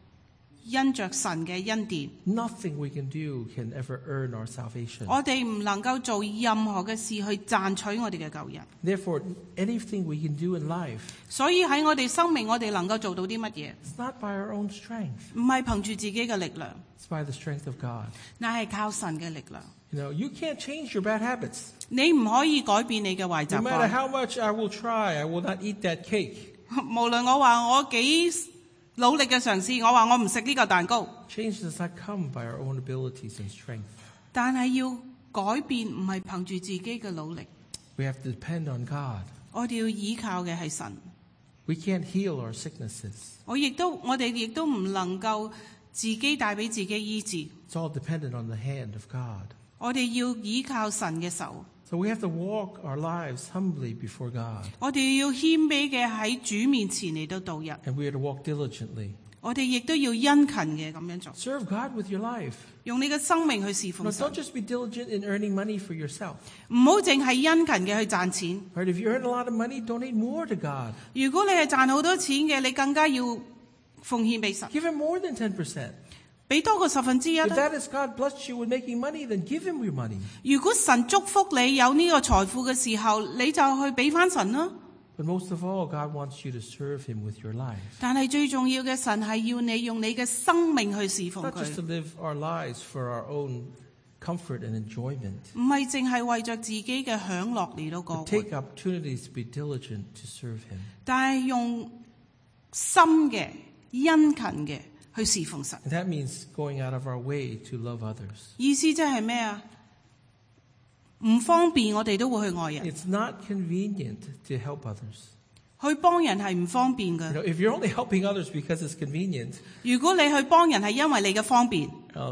因着神嘅恩典。 Nothing we can do can ever earn our salvation. 我哋唔能夠做任何嘅事去賺取我哋嘅救恩。 Therefore, anything we can do in life, 所以喺我哋生命，我哋能夠做到啲乜嘢？ it's not by our own strength. 唔係憑住自己嘅力量， It's by the strength of God. 乃係靠神嘅力量。 You can't change your bad habits. 你唔可以改變你嘅壞習 No matter 慣。 how much I will try, I will not eat that cake. 無論我話我幾努力嘅嘗試，我話我唔食呢個蛋糕， Change does not come by our own abilities and strength. 但係要改變唔係憑住自己嘅努力， We have to depend on God. 我哋要依靠嘅係神。 We can't heal our sicknesses. 我哋亦都唔能夠自己帶俾自己醫治， It's all dependent on the hand of God. 我哋要依靠神嘅手。 So we have to walk our lives humbly before God. 我哋要謙卑嘅喺主面前嚟到度日， And we are to walk diligently. 我哋亦都要殷勤嘅咁樣做， Serve God with your life. 用你嘅生命去侍 No, 奉神， don't just be diligent in earning money for yourself. 唔好淨係殷勤嘅去賺錢。 Right? If you earn a lot of money, donate more to God. 如果你係賺好多錢嘅，你更加要奉獻俾神， Give him more than 10%. 俾多過1/10 If 啦。 that is God blessed you with making money, then give him your money. 如果神祝福你有呢個財富嘅時候，你就去俾翻神啦。 But most of all, God wants you to serve him with your life. 但係最重要嘅，神係要你用你嘅生命去侍奉 Not just to 佢， live our lives for our own comfort and enjoyment. 唔係淨係為着自己嘅享樂嚟到過 But 活， take opportunities to be diligent to serve him. 但係用心嘅殷勤嘅去侍奉神。 And that means going out of our way to love others. 意思即係咩啊？唔方便我哋都會去愛人， It's not convenient to help others. 去幫人係唔方便嘅。 If you're only helping others because it's convenient, 如果你去幫人係因為你嘅方便，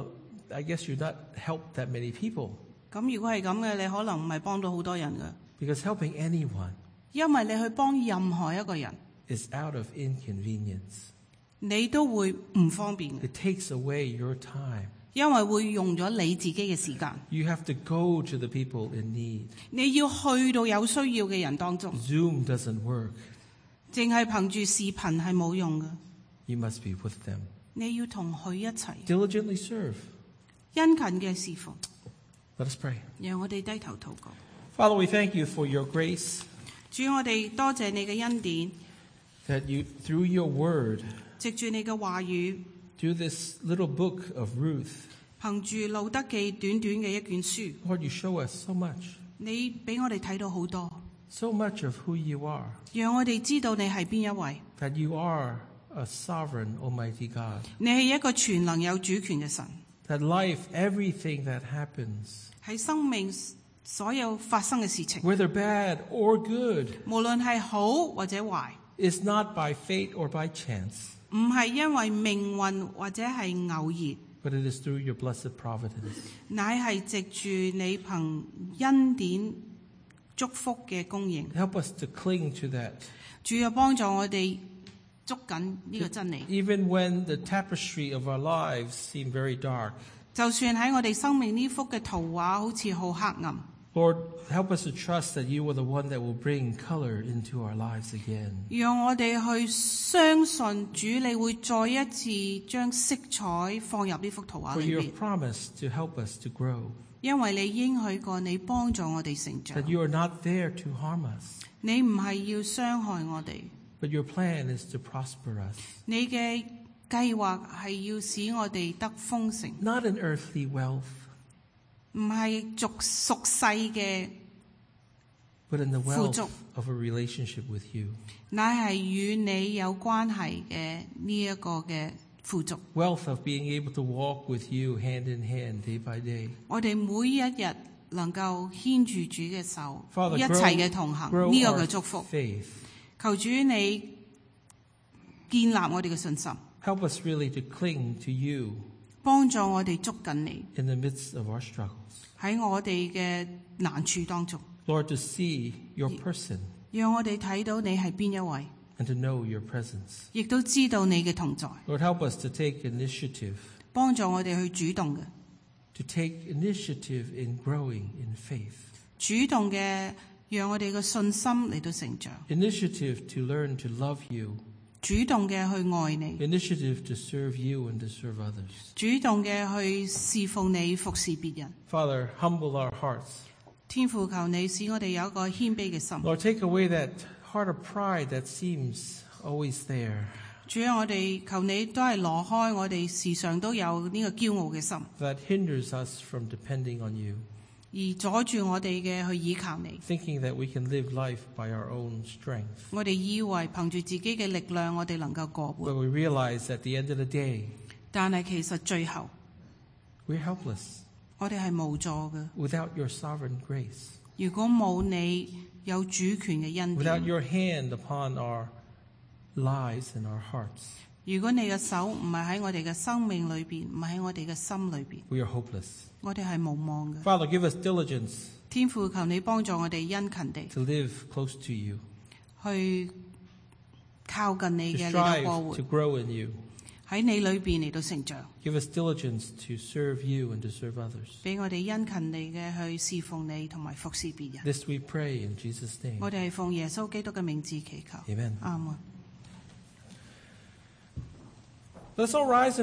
I guess you'd not help that many people. 咁如果係咁嘅，你可能唔係幫到好多人嘅， Because helping anyone 因為你去幫任何一個人， is out of inconvenience. 你都會唔方便嘅， It takes away your time. 因為會用咗你自己嘅時間。 You have to go to the people in need. 你要去到有需要嘅人當中， Zoom doesn't work. 淨係憑住視頻係冇用嘅。 You must be with them. 你要同佢一齊 Diligently serve. 殷勤嘅侍奉。 Let us pray. 讓我哋低頭禱告。 Father, we thank you for your grace, 主，我哋多謝你嘅恩典， that you, through your word, 藉住你嘅話語， through this little book of Ruth, 憑住路德記短短嘅一卷書， Lord, you show us so much, 你俾我哋睇到好多， so much of who you are, 讓我哋知道你係邊一位。 that you are a sovereign, almighty God, 你係一個全能有主權嘅神， that life, everything that happens, 喺生命所有發生嘅事情， whether bad or good, 無論係好或者壞， is not by fate or by chance, 唔係因為命運或者係偶然， but it is through your blessed providence. 乃係藉住你憑恩典祝福嘅供應。 Help us to cling to that, 主要幫助我哋捉緊呢個真理， even when the tapestry of our lives seem very dark. 就算喺我哋生命呢幅嘅圖畫好似好黑暗， Lord, help us to trust that you are the one that will bring color into our lives again. 讓我哋去相信主，你會再一次將色彩放入呢幅圖畫 For 裏 you 面 have，promised to help us to grow, 因為你應許過你幫助我哋成長 that，you are not there to harm us, 你唔係要傷害我哋， but your plan is to prosper us, 你嘅計劃係要使我哋得豐盛， not in earthly wealth, 唔係俗世嘅， but in the 富 wealth 足。 of a relationship with you, 乃係與你有關係嘅呢一個嘅富足。 wealth of being able to walk with you hand in hand day by day. 我哋每一日能夠牽住主嘅手， Father, 一齊嘅同行， grow 呢個 our 嘅祝福。 faith. 求主你建立我哋嘅信心， Help us really to cling to you 幫助我哋捉緊你 in the midst of our struggles. 喺我哋嘅難處當中， Lord, to see your person 讓我哋睇到你係邊一位， and to know your presence. 亦都知道你嘅同在， Lord, help us to take initiative, 幫助我哋去主動嘅， to take initiative in growing in faith, 主動嘅讓我哋嘅信心嚟到成長， initiative to learn to love you, 主動嘅去愛你， initiative to serve you and to serve others. 主動嘅去侍奉你，服侍別人。 Father, humble our hearts. 天父，求你使我哋有一個謙卑嘅心。 Lord, take away that heart of pride that seems always there, 主啊，我哋求你都係攞開我哋時常都有呢個驕傲嘅心， that hinders us from depending on you, 而阻住我哋嘅去依靠你。 thinking that we can live life by our own strength. 我哋以為憑住自己嘅力量，我哋能夠過 But 活， we realize at the end of the day, 但係其實最後 we're helpless 我哋係無助嘅。 without your sovereign grace, 如果冇你有主權嘅恩 without 典， your hand upon our lives and our hearts. 如果你嘅手唔係喺我哋嘅生命裏邊，唔係喺我哋嘅心裏邊， We are hopeless. 我哋係無望嘅。 Father, give us diligence 天父，求你幫助我哋殷勤地 to live close to you, 去靠近你 to 嘅嚟到 strive 過活， to grow in you. 喺你裏邊嚟到成長， Give us diligence to serve you and to serve others. 俾我哋殷勤地嘅去侍奉你同埋服侍別人。 This we pray in Jesus' name. 我哋係奉耶穌基督嘅名字祈求。 Amen. 阿門。 Let's all rise and